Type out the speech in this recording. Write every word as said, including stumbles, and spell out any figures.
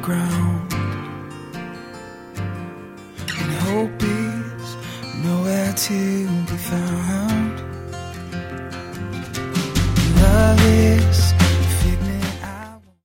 ground, and hope is nowhere to be found.